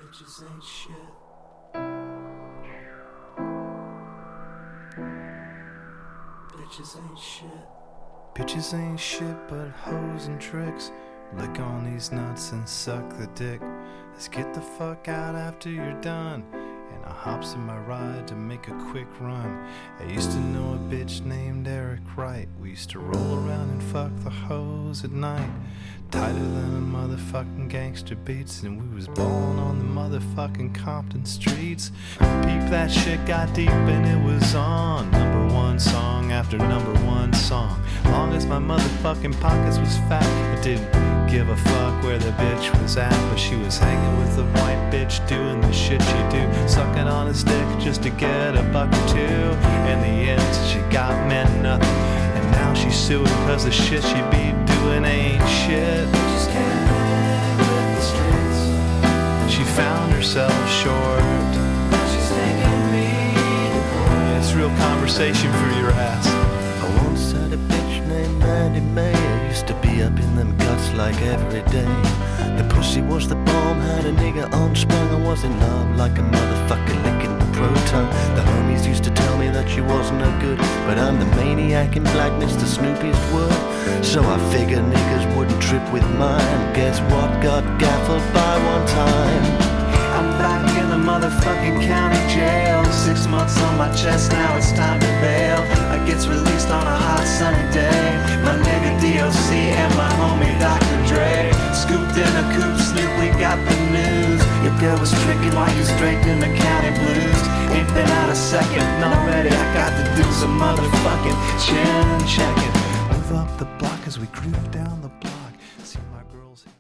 Bitches ain't shit. Bitches ain't shit. Bitches ain't shit but hoes and tricks. Lick on these nuts and suck the dick. Let's get the fuck out after you're done. And I hops in my ride to make a quick run. I used to know a bitch named Eric Wright. We used to roll around and fuck the hoes at night. Tighter than a motherfucking gangster beats. And we was ballin' on the motherfucking Compton streets. Peep, that shit got deep and it was on. Number one song after number one song. Long as my motherfucking pockets was fat, I didn't give a fuck where the bitch was at. But she was hanging with the white bitch doing the shit she do, sucking on a stick just to get a buck or two. In the end she got meant nothing, and now she's suing cause the shit she be doing ain't shit. Just can't live with the streets. She found herself short. She's taking me to court. It's real conversation for your ass. I once had a bitch named Mandy May. I used to be up in them guts like every day. The pussy was the bomb, had a nigga unsprung. I was in love like a motherfucker licking the proton. The homies used to tell me that she wasn't no good, but I'm the maniac in black, Mr. Snoopy's word. So I figured niggas wouldn't trip with mine. Guess what? Got gaffled by one time. I'm back in the motherfucking county jail. 6 months on my chest, now it's time to bail. I gets released on a hot sunny day. My nigga DOC and my homie Dr. Dre scooped in a coupe, Snoop, we got the news. Your girl was tricking while you straight in the county blues. Ain't been out a second, already I got to do some motherfucking chin checking. Move up the block as we groove down the block.